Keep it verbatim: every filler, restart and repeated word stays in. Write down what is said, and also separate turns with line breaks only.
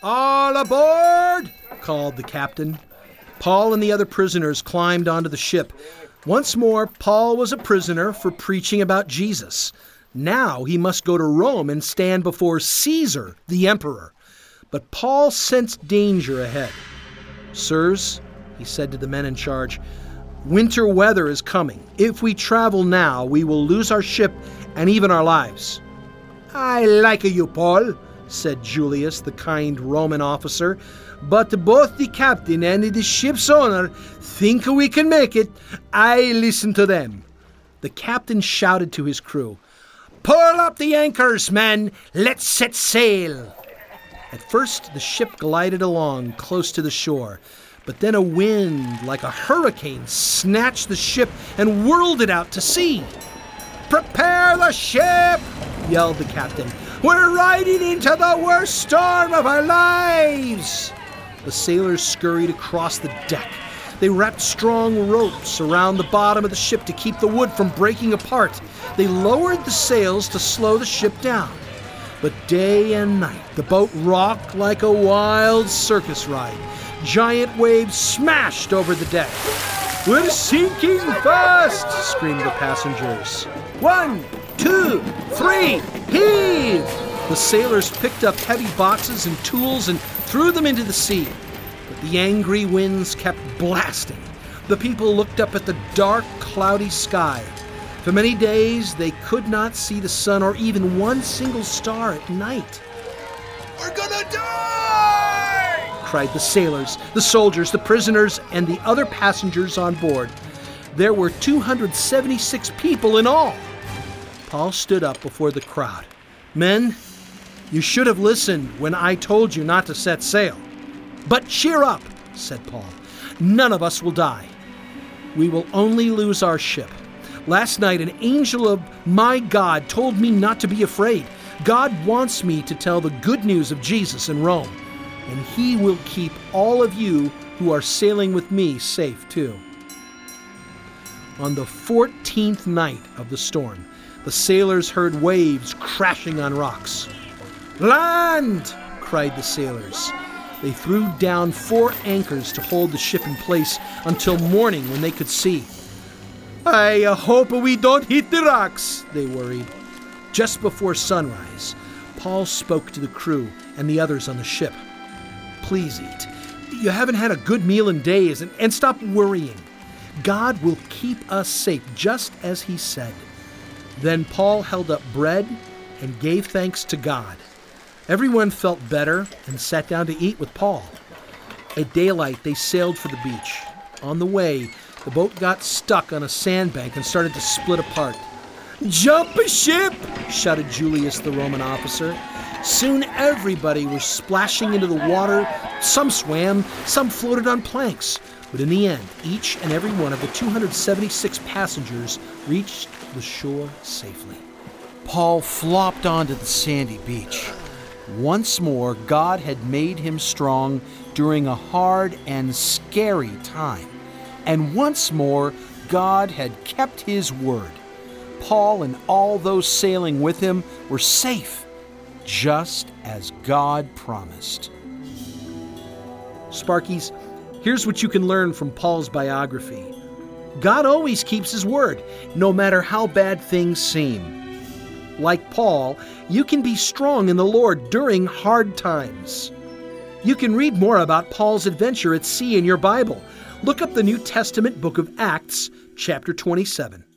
"All aboard!" called the captain. Paul and the other prisoners climbed onto the ship. Once more, Paul was a prisoner for preaching about Jesus. Now he must go to Rome and stand before Caesar, the emperor. But Paul sensed danger ahead. "Sirs," he said to the men in charge, "winter weather is coming. If we travel now, we will lose our ship and even our lives." "I like you, Paul," said Julius, the kind Roman officer, "but both the captain and the ship's owner think we can make it. I listen to them." The captain shouted to his crew, "Pull up the anchors, men! Let's set sail!" At first, the ship glided along close to the shore, but then a wind like a hurricane snatched the ship and whirled it out to sea. "Prepare the ship!" yelled the captain. "We're riding into the worst storm of our lives!" The sailors scurried across the deck. They wrapped strong ropes around the bottom of the ship to keep the wood from breaking apart. They lowered the sails to slow the ship down. But day and night, the boat rocked like a wild circus ride. Giant waves smashed over the deck. "We're sinking fast!" screamed the passengers. "One, two, three, heave!" The sailors picked up heavy boxes and tools and threw them into the sea. But the angry winds kept blasting. The people looked up at the dark, cloudy sky. For many days, they could not see the sun or even one single star at night. "We're gonna die!" cried the sailors, the soldiers, the prisoners, and the other passengers on board. There were two hundred seventy-six people in all. Paul stood up before the crowd. "Men, you should have listened when I told you not to set sail. But cheer up," said Paul. "None of us will die. We will only lose our ship. Last night, an angel of my God told me not to be afraid. God wants me to tell the good news of Jesus in Rome, and he will keep all of you who are sailing with me safe too." On the fourteenth night of the storm, the sailors heard waves crashing on rocks. "Land!" cried the sailors. They threw down four anchors to hold the ship in place until morning when they could see. "I hope we don't hit the rocks," they worried. Just before sunrise, Paul spoke to the crew and the others on the ship. "Please eat. You haven't had a good meal in days, and, and stop worrying. God will keep us safe, just as he said." Then Paul held up bread and gave thanks to God. Everyone felt better and sat down to eat with Paul. At daylight, they sailed for the beach. On the way, the boat got stuck on a sandbank and started to split apart. "Jump ship!" shouted Julius, the Roman officer. Soon everybody was splashing into the water. Some swam, some floated on planks. But in the end, each and every one of the two hundred seventy-six passengers reached the shore safely. Paul flopped onto the sandy beach. Once more, God had made him strong during a hard and scary time. And once more, God had kept his word. Paul and all those sailing with him were safe, just as God promised. Sparkies, here's what you can learn from Paul's biography. God always keeps his word, no matter how bad things seem. Like Paul, you can be strong in the Lord during hard times. You can read more about Paul's adventure at sea in your Bible. Look up the New Testament book of Acts, chapter twenty-seven.